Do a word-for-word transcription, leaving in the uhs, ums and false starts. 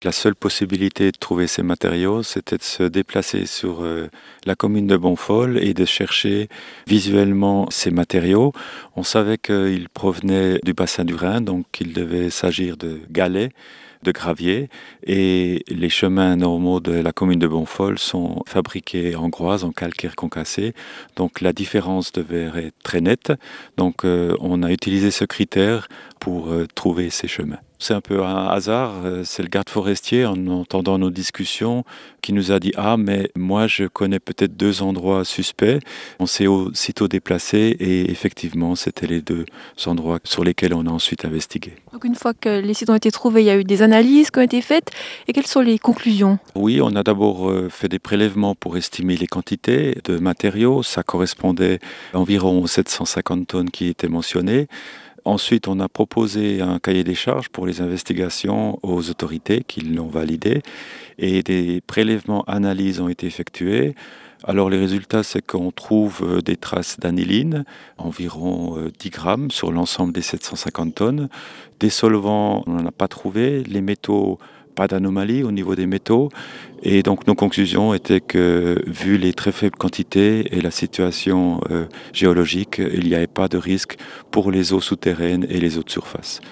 La seule possibilité de trouver ces matériaux, c'était de se déplacer sur euh, la commune de Bonfol et de chercher visuellement ces matériaux. On savait qu'ils provenaient du bassin du Rhin, donc il devait s'agir de galets, de gravier, et les chemins normaux de la commune de Bonfol sont fabriqués en groise, en calcaire concassé, donc la différence devait être très nette. Donc euh, on a utilisé ce critère pour euh, trouver ces chemins. C'est un peu un hasard, euh, c'est le garde forestier, en entendant nos discussions, qui nous a dit: «Ah, mais moi je connais peut-être deux endroits suspects». On s'est aussitôt déplacé et effectivement, c'était les deux endroits sur lesquels on a ensuite investigué. Donc une fois que les sites ont été trouvés, il y a eu des analyses qui ont été faites et quelles sont les conclusions? Oui, on a d'abord euh, fait des prélèvements pour estimer les quantités de matériaux. Ça correspondait environ aux sept cent cinquante tonnes qui étaient mentionnées. Ensuite, on a proposé un cahier des charges pour les investigations aux autorités qui l'ont validé et des prélèvements analyses ont été effectués. Alors les résultats, c'est qu'on trouve euh, des traces d'aniline, environ euh, dix grammes sur l'ensemble des sept cent cinquante tonnes. Des solvants, on n'en a pas trouvé. Les métaux, pas d'anomalie au niveau des métaux. Et donc nos conclusions étaient que, vu les très faibles quantités et la situation euh, géologique, il n'y avait pas de risque pour les eaux souterraines et les eaux de surface.